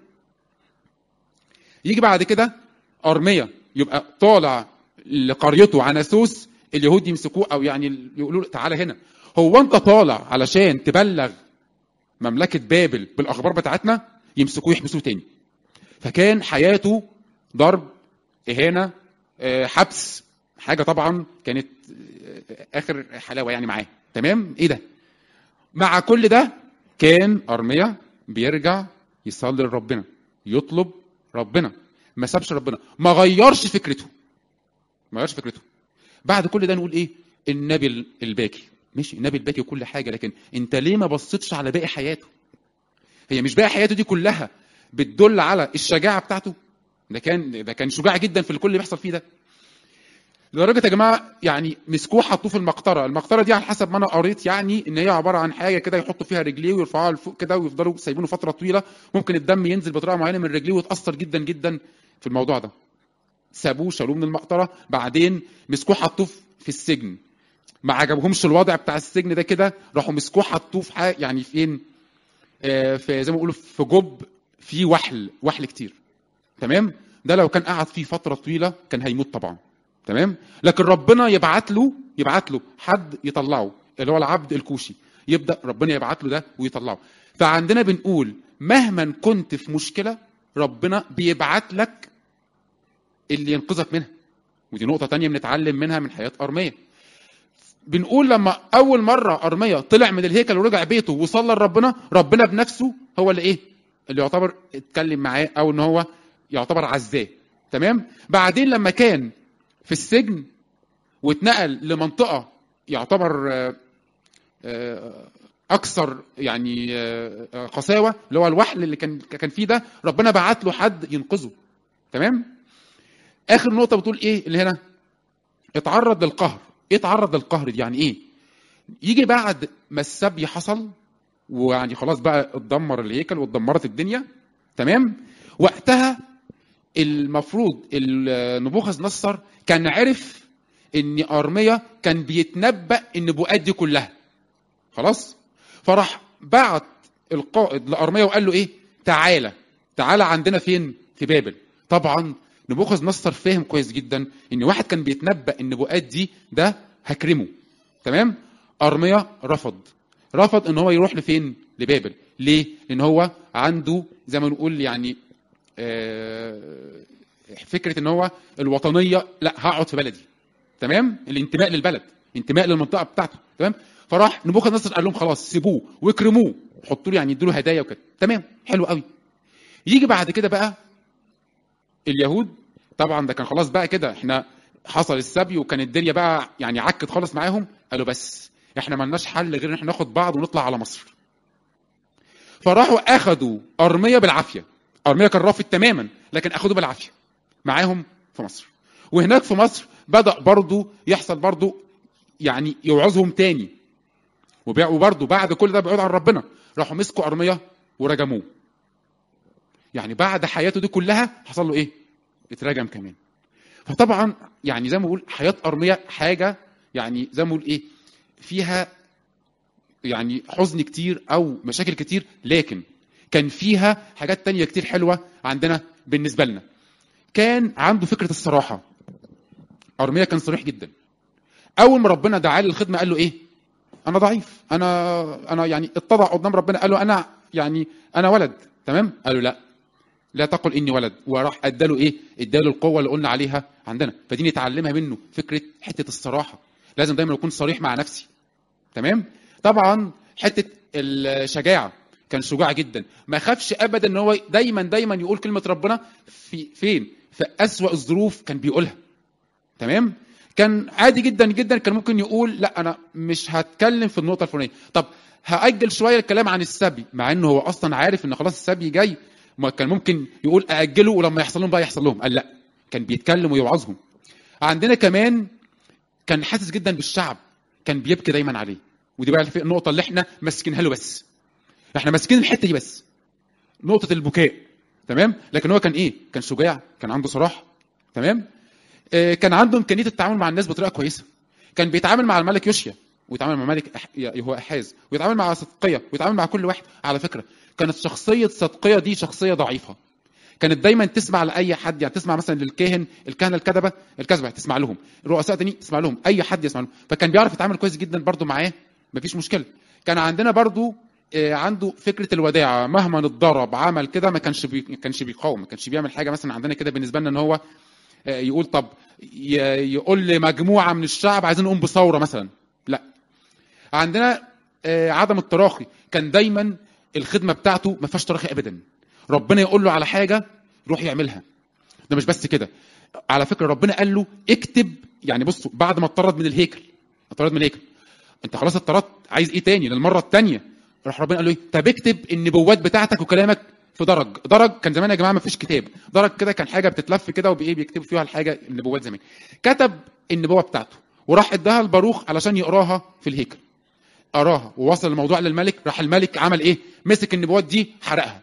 يجي بعد كده ارميا يبقى طالع لقريته عناسوس، اليهود يمسكوه او يعني يقولوا له تعالى هنا، هو انت طالع علشان تبلغ مملكه بابل بالاخبار بتاعتنا؟ يمسكوه يحبسوه تاني. فكان حياته ضرب، اهانه، حبس، حاجه طبعا كانت اخر حلاوه يعني معاه. تمام. ايه ده؟ مع كل ده كان ارميا بيرجع يصلي لربنا، يطلب ربنا، ما سابش ربنا، ما غيرش فكرته، ما غيرش فكرته. بعد كل ده نقول ايه؟ النبي الباكي. ماشي النبي الباكي وكل حاجه، لكن انت ليه ما بصيتش على باقي حياته؟ هي مش باقي حياته دي كلها بتدل على الشجاعه بتاعته؟ ده كان ده كان شجاع جدا في الكل اللي بيحصل فيه ده. لدرجه يا جماعه يعني مسكوه حطوه في المقطره، المقطره دي على حسب ما انا قريت يعني ان هي عباره عن حاجه كده يحطوا فيها رجليه ويرفعوها لفوق كده ويفضلوا سايبينه فتره طويله، ممكن الدم ينزل بطريقه معينه من رجليه ويتاثر جدا جدا في الموضوع ده. سابوه شالوه من المقطره، بعدين مسكوه حطوه في السجن، ما عجبهمش الوضع بتاع السجن ده كده، راحوا مسكوه حطوه في حاجه يعني فين؟ آه في زي ما بيقولوا في جب فيه وحل وحل كتير. تمام. ده لو كان قعد فيه فتره طويله كان هيموت طبعا. تمام. لكن ربنا يبعت له يبعت له حد يطلعه، اللي هو العبد الكوشي، يبدا ربنا يبعت له ده ويطلعه. فعندنا بنقول مهما كنت في مشكله ربنا بيبعت لك اللي ينقذك منها. ودي نقطه تانية بنتعلم منها من حياه ارميا. بنقول لما اول مره ارميا طلع من الهيكل ورجع بيته وصلى لربنا، ربنا بنفسه هو اللي ايه؟ اللي يعتبر اتكلم معاه او ان هو يعتبر عزاه. تمام. بعدين لما كان في السجن واتنقل لمنطقه يعتبر اكثر يعني قساوه، اللي هو الوحل اللي كان كان فيه ده، ربنا بعت له حد ينقذه. تمام. اخر نقطه بتقول ايه اللي هنا؟ اتعرض للقهر. ايه اتعرض للقهر دي يعني ايه؟ يجي بعد ما السبي حصل ويعني خلاص بقى اتدمر الهيكل واتدمرت الدنيا. تمام. وقتها المفروض نبوخذ نصر كان عرف ان ارميا كان بيتنبأ النبوءات دي كلها خلاص، فراح بعت القائد لارميا وقال له ايه؟ تعالى تعالى عندنا فين؟ في بابل. طبعا نبوخذ نصر فاهم كويس جدا ان واحد كان بيتنبأ النبوءات دي ده هكرمه. تمام. ارميا رفض رفض ان هو يروح لفين؟ لبابل. ليه؟ لان هو عنده زي ما نقول يعني آه فكره ان هو الوطنيه، لا هقعد في بلدي. تمام. الانتماء للبلد، انتماء للمنطقه بتاعته. تمام. فراح نبوخذ نصر قال لهم خلاص سيبوه واكرموه، حطوا له يعني يدوا له هدايا وكده. تمام. حلو قوي. يجي بعد كده بقى اليهود، طبعا ده كان خلاص بقى كده احنا حصل السبي وكان الدنيا بقى يعني عكت خالص معاهم، قالوا بس احنا مالناش حل غير ان احنا ناخد بعض ونطلع على مصر. فراحوا اخدوا ارميا بالعافيه. ارميا كان رافض تماما لكن اخدوه بالعافيه. معاهم في مصر. وهناك في مصر بدأ برضو يحصل برضو يعني يوعظهم تاني، وبرضو بعد كل ده بعيد عن ربنا راحوا مسكوا أرميا ورجموه. يعني بعد حياته دي كلها حصل له ايه؟ اترجم كمان. فطبعا يعني زي ما بقول حياة أرميا حاجة يعني زي ما بقول ايه فيها يعني حزن كتير او مشاكل كتير، لكن كان فيها حاجات تانية كتير حلوة عندنا بالنسبة لنا. كان عنده فكرة الصراحة. أرميا كان صريح جدا. اول ما ربنا دعاه للخدمة قال له ايه؟ انا ضعيف، انا انا يعني اتضع قدام ربنا، قال له انا يعني انا ولد. تمام؟ قال له لا لا تقل اني ولد، وراح اداله ايه؟ اداله القوه اللي قلنا عليها عندنا. فدي نتعلمها منه فكره حته الصراحه. لازم دايما اكون صريح مع نفسي. تمام؟ طبعا حته الشجاعه، كان شجاع جدا، ما خافش ابدا ان هو دايما دايما يقول كلمه ربنا في فين؟ في اسوأ الظروف كان بيقولها. تمام؟ كان عادي جدا جدا، كان ممكن يقول لا انا مش هتكلم في النقطه الفلانيه، طب هاجل شويه الكلام عن السبي، مع انه هو اصلا عارف ان خلاص السبي جاي. ما كان ممكن يقول ااجله ولما يحصل لهم بقى يحصل لهم، قال لا، كان بيتكلم ويوعظهم. عندنا كمان كان حاسس جدا بالشعب، كان بيبكي دايما عليه. ودي بقى النقطه اللي احنا ماسكينها له، بس احنا ماسكين الحته دي بس، نقطه البكاء. تمام؟ لكن هو كان ايه؟ كان شجاع، كان عنده صراحه. تمام؟ آه كان عنده امكانيه التعامل مع الناس بطريقه كويسه. كان بيتعامل مع الملك يوشيا، ويتعامل مع الملك أح... هو احاز، ويتعامل مع صدقيه، ويتعامل مع كل واحد. على فكره كانت شخصيه صدقيه دي شخصيه ضعيفه، كانت دايما تسمع لاي حد، يعني تسمع مثلا للكاهن، الكهنه الكذبه الكذبه تسمع لهم، الرؤساء تاني تسمع لهم، اي حد يسمع لهم. فكان بيعرف يتعامل كويس جدا برضو معاه، مفيش مشكله. كان عندنا برضو آه عنده فكره الوداعه، مهما نتضرب عمل كده ما كانش بي... ما كانش بيقاوم، ما كانش بيعمل حاجه. مثلا عندنا كده بالنسبه لنا ان هو آه يقول طب ي... يقول لمجموعه من الشعب عايزين نقوم بثوره مثلا، لا. عندنا آه عدم التراخي، كان دايما الخدمه بتاعته ما فيهاش تراخي ابدا. ربنا يقول له على حاجه يروح يعملها. ده مش بس كده، على فكره ربنا قال له اكتب، يعني بصوا بعد ما اتطرد من الهيكل، اتطرد من الهيكل، انت خلاص اتطردت، عايز ايه تاني للمره الثانيه؟ راح ربنا قال له ايه؟ طب اكتب النبوات بتاعتك وكلامك في درج. درج كان زمان يا جماعه ما فيش كتاب، درج كده كان حاجه بتتلف كده وبايه بيكتبوا فيها الحاجه، النبوات زمان. كتب النبوه بتاعته وراح اداها لباروخ علشان يقراها في الهيكل. قراها ووصل الموضوع للملك، راح الملك عمل ايه؟ مسك النبوات دي حرقها.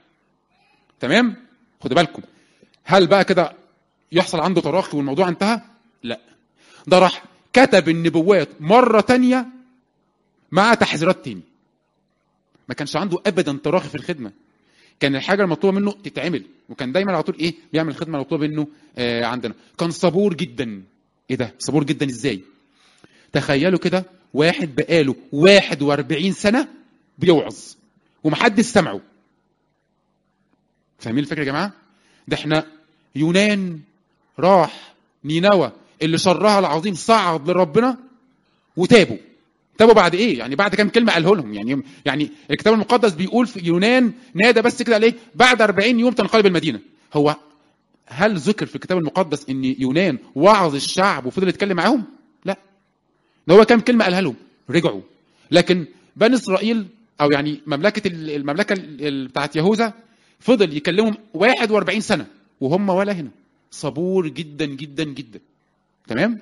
تمام؟ خدوا بالكم، هل بقى كده يحصل عنده تراخي والموضوع انتهى؟ لا، ده راح كتب النبوات مرة تانية مع تحذيرات تاني. ما كانش عنده ابدا تراخي في الخدمة، كان الحاجة المطلوبة منه تتعمل، وكان دايما على طول ايه؟ بيعمل الخدمة المطلوبة منه. آه عندنا كان صبور جدا. ايه ده صبور جدا ازاي؟ تخيلوا كده واحد بقاله واحد واربعين سنة بيوعظ ومحدش سمعه. فاهمين الفكرة يا جماعة؟ ده احنا يونان راح نينوى اللي شرها العظيم صعد لربنا وتابوا. تابوا بعد ايه؟ يعني بعد كام كلمه قاله لهم. يعني يعني الكتاب المقدس بيقول في يونان نادى بس كده عليه بعد أربعين يوم تنقلب المدينه. هو هل ذكر في الكتاب المقدس ان يونان وعظ الشعب وفضل يتكلم معاهم؟ لا، ده هو كام كلمه قالها لهم رجعوا. لكن بني اسرائيل او يعني مملكه المملكه بتاعت يهوذا فضل يكلمهم واحد واربعين سنه وهم ولا هنا. صبور جدا جدا جدا. تمام؟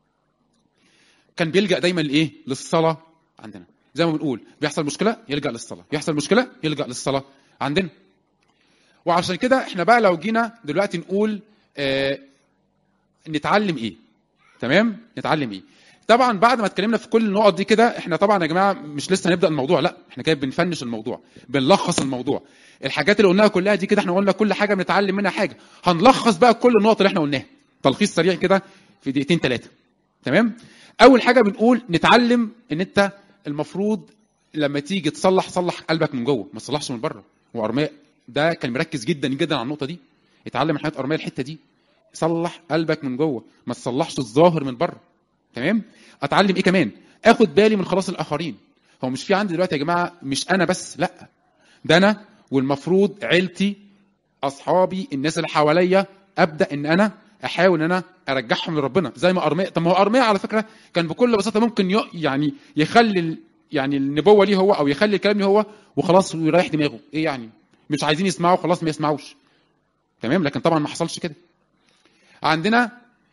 كان بيلجأ دايما لايه؟ للصلاه. عندنا زي ما بنقول بيحصل مشكله يلجأ للصلاه، يحصل مشكله يلجأ للصلاه عندنا. وعشان كده احنا بقى لو جينا دلوقتي نقول آه نتعلم ايه؟ تمام؟ نتعلم ايه؟ طبعا بعد ما اتكلمنا في كل النقط دي كده، احنا طبعا يا جماعه مش لسه هنبدا الموضوع، لا احنا كده بنفنش الموضوع، بنلخص الموضوع. الحاجات اللي قلناها كلها دي كده احنا قلنا كل حاجه بنتعلم منها حاجه، هنلخص بقى كل النقط اللي احنا قلناها تلخيص سريع كده في دقيقتين ثلاثه. تمام؟ اول حاجه بنقول نتعلم ان انت المفروض لما تيجي تصلح صلح قلبك من جوه، ما تصلحش من بره. وارميا ده كان مركز جدا جدا على النقطه دي، اتعلم من حياه ارميا الحته دي، صلح قلبك من جوه، ما تصلحش الظاهر من بره. تمام؟ اتعلم ايه كمان؟ اخد بالي من خلاص الاخرين. هو مش في عندي دلوقتي يا جماعه مش انا بس، لا ده انا والمفروض عيلتي، اصحابي، الناس اللي حواليا، ابدا ان انا احاول ان انا ارجعهم لربنا زي ما ارميا. طب ما هو ارميا على فكره كان بكل بساطه ممكن ي... يعني يخلي يعني النبوه ليه هو او يخلي الكلام ليه هو وخلاص ويريح دماغه. ايه يعني؟ مش عايزين يسمعوا خلاص ما يسمعوش. تمام؟ لكن طبعا ما حصلش كده. عندنا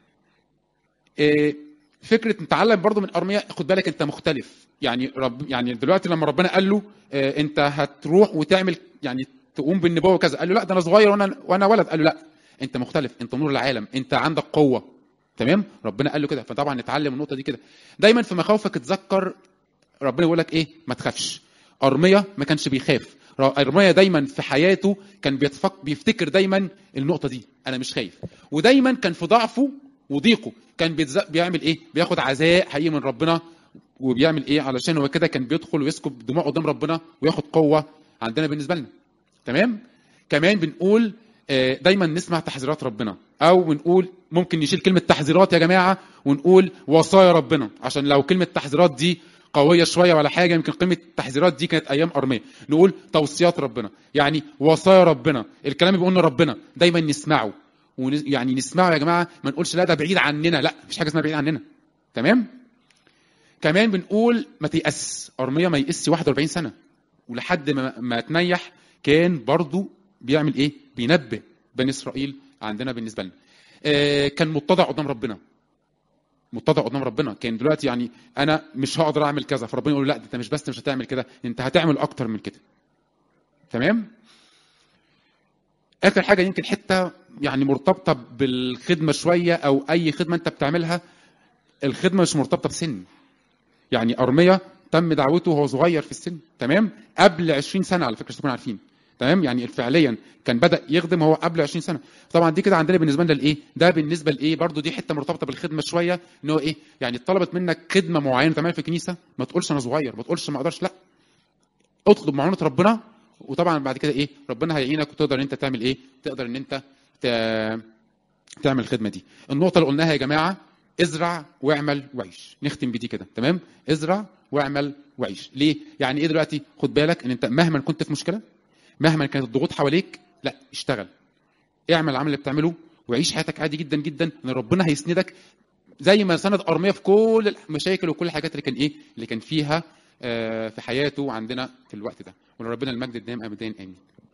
فكره نتعلم برضو من ارميا. خد بالك انت مختلف، يعني رب يعني دلوقتي لما ربنا قال له انت هتروح وتعمل يعني تقوم بالنبوه وكذا، قال له لا ده انا صغير وانا وانا ولد، قال له لا انت مختلف، انت نور العالم، انت عندك قوه. تمام، ربنا قال له كده. فطبعا نتعلم النقطه دي كده. دايما في مخاوفك اتذكر ربنا يقول لك ايه؟ ما تخافش. ارميا ما كانش بيخاف. ارميا دايما في حياته كان بيتفك بيفتكر دايما النقطه دي، انا مش خايف. ودايما كان في ضعفه وضيقه كان بيتزق بيعمل ايه؟ بياخد عزاء حقيقي من ربنا. وبيعمل ايه علشان هو كده؟ كان بيدخل ويسكب دموع قدام ربنا وياخد قوه عندنا بالنسبه لنا. تمام. كمان بنقول دايما نسمع تحذيرات ربنا، او بنقول ممكن نشيل كلمه تحذيرات يا جماعه ونقول وصايا ربنا، عشان لو كلمه تحذيرات دي قويه شويه ولا حاجه، يمكن كلمه التحذيرات دي كانت ايام ارميا. نقول توصيات ربنا، يعني وصايا ربنا، الكلام اللي بيقولنا ربنا دايما نسمعه. يعني نسمعه يا جماعه، ما نقولش لا ده بعيد عننا، لا مفيش حاجه اسمها بعيد عننا. تمام. كمان بنقول ما تيأس. ارميا ما يأسش واحد وأربعين سنه ولحد ما, ما تنيح كان برضو بيعمل ايه؟ بينبه بني اسرائيل عندنا بالنسبه لنا. آه كان متضع قدام ربنا، متضع قدام ربنا. كان دلوقتي يعني انا مش هقدر اعمل كذا، فربنا يقول لا انت مش بس مش هتعمل كده، انت هتعمل اكتر من كده. تمام. اخر حاجه يمكن حته يعني مرتبطه بالخدمه شويه، او اي خدمه انت بتعملها، الخدمه مش مرتبطه بسن. يعني ارميا تم دعوته وهو صغير في السن، تمام، قبل عشرين سنه على فكره عشان تكونوا عارفين. تمام، يعني فعليا كان بدا يخدم هو قبل عشرين سنه. طبعا دي كده عندنا بالنسبه لنا الايه ده، بالنسبه لايه برضو دي حته مرتبطه بالخدمه شويه، ان هو ايه يعني طلبت منك خدمه معينه تعملها في الكنيسه، ما تقولش انا صغير، ما تقولش ما اقدرش، لا اطلب معونه ربنا. وطبعا بعد كده ايه ربنا هيعينك وتقدر ان انت تعمل ايه تقدر ان انت تعمل الخدمه دي. النقطه اللي قلناها يا جماعه، ازرع واعمل وعيش. نختم بدي كده. تمام، ازرع واعمل وعيش. ليه؟ يعني ايه دلوقتي؟ خد بالك ان انت مهما كنت في مشكله، مهما كانت الضغوط حواليك، لا اشتغل، اعمل العمل اللي بتعمله وعيش حياتك عادي جدا جدا، ان ربنا هيسندك زي ما سند ارميا في كل المشاكل وكل الحاجات اللي كان ايه اللي كان فيها آه في حياته عندنا في الوقت ده. ولربنا المجد الدائم ابدا امين.